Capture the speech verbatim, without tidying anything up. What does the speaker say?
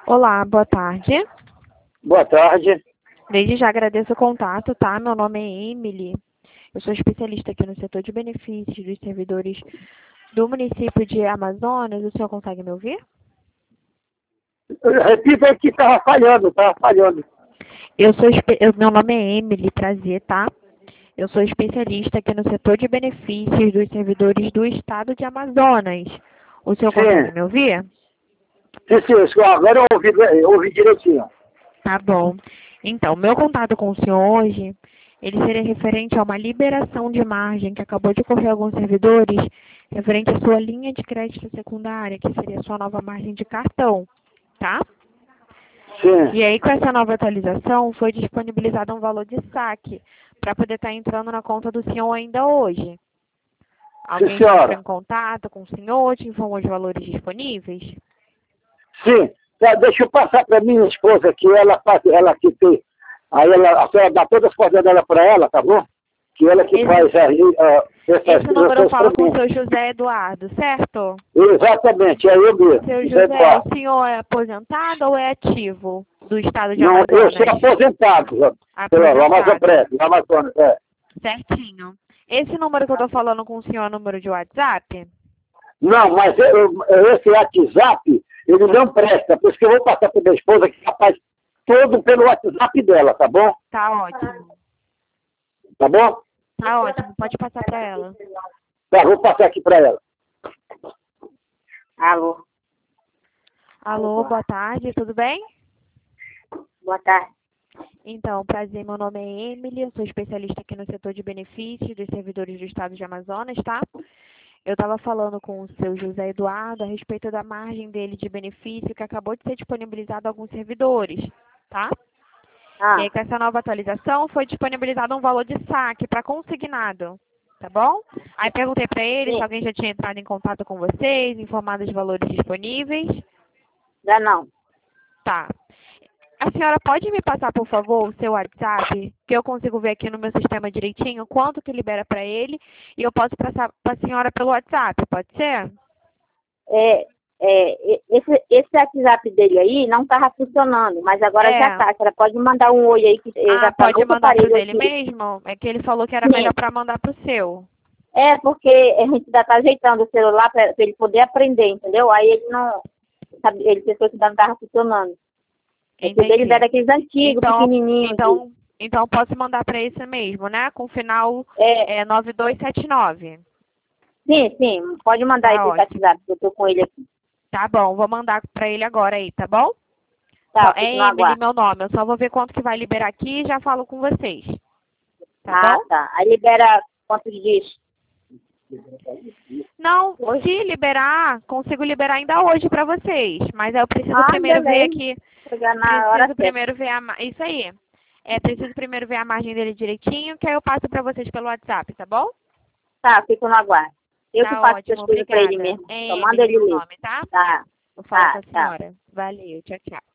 Olá, boa tarde. Boa tarde. Desde já agradeço o contato, tá? Meu nome é Emily. Eu sou especialista aqui no setor de benefícios dos servidores do município de Amazonas. O senhor consegue me ouvir? Repita aí que estava falhando, estava falhando. Eu sou, espe- eu- meu nome é Emily, prazer, tá? Eu sou especialista aqui no setor de benefícios dos servidores do estado de Amazonas. O senhor consegue Sim, me ouvir? sim, sim, sim, agora eu ouvi, eu ouvi direitinho. Tá bom. Então, meu contato com o senhor hoje, ele seria referente a uma liberação de margem que acabou de ocorrer a alguns servidores, referente à sua linha de crédito secundária, que seria a sua nova margem de cartão, tá? Sim, E aí, com essa nova atualização, foi disponibilizado um valor de saque para poder estar entrando na conta do senhor ainda hoje. sim, Alguém já entrou senhora. em contato com o senhor, te informou os valores disponíveis? Sim, tá, deixa eu passar para minha esposa aqui, ela faz, ela que tem, aí ela, a senhora dá todas as coordenadas para ela, tá bom? Que ela que Esse, faz aí, ah, essas esse número eu transações para falo com o mim. seu José Eduardo, certo? Exatamente, é eu mesmo, Seu José José, o Eduardo. senhor é aposentado ou é ativo do estado de Não, eu sou Amazonas? aposentado, já, pelo Amazon Aposentado. Press, Amazonas, é. Certinho. Esse número que eu estou falando com o senhor é o número de WhatsApp? Não, mas eu- eu- esse WhatsApp, ele não presta, por isso que eu vou passar para minha esposa que faz todo pelo WhatsApp dela, tá bom? Tá ótimo. Tá bom? Tá ótimo. Pode passar para ela. Tá, vou passar aqui para ela. Alô, Alô, boa tarde, tudo bem? boa tarde. Então, prazer, meu nome é Emily, eu sou especialista aqui no setor de benefícios dos servidores do estado de Amazonas, tá? Eu estava falando com o seu José Eduardo a respeito da margem dele de benefício que acabou de ser disponibilizado a alguns servidores, tá? E Ah, aí, com essa nova atualização, foi disponibilizado um valor de saque para consignado, tá bom? Aí perguntei para ele se sim, alguém já tinha entrado em contato com vocês, informado dos valores disponíveis. já não. Tá. A senhora pode me passar, por favor, o seu WhatsApp, que eu consigo ver aqui no meu sistema direitinho quanto que libera para ele, e eu posso passar para a senhora pelo WhatsApp, pode ser? É, é, esse, esse WhatsApp dele aí não estava funcionando, mas agora já É. está. A senhora pode mandar um oi aí, que eu já Ah, está no pode outro mandar pro aparelho dele aqui. mesmo? É que ele falou que era Sim, melhor para mandar pro seu. é porque a gente ainda está ajeitando o celular para ele poder aprender, entendeu? Aí ele não, sabe, ele pensou que não estava funcionando. Esse dele Entendi. era daqueles antigos, Então, pequenininhos. então, então posso mandar para esse mesmo, né? Com final É, é, nove dois sete nove. sim, sim, pode mandar Tá esse ótimo. WhatsApp, que eu estou com ele aqui. Tá bom, vou mandar para ele agora aí, tá bom? Só, Tá, eu fico no é Emily aguardo. meu nome. Eu só vou ver quanto que vai liberar aqui e já falo com vocês. Tá Ah, bom? tá. Aí libera quantos dias? Não, Hoje? se liberar, consigo liberar ainda hoje para vocês. Mas eu preciso Ah, primeiro ver beleza. aqui. Chegar na hora Preciso certa. primeiro ver a. ma- Isso aí. É, preciso primeiro ver a margem dele direitinho, que aí eu passo para vocês pelo WhatsApp, tá bom? Tá, fico no aguardo. Eu que Tá faço ótimo, essas coisas pra ele obrigada. mesmo. É Só manda Emily ele meu ler. nome, tá? Tá, Vou falar com tá, a tá. senhora. Valeu, tchau, tchau.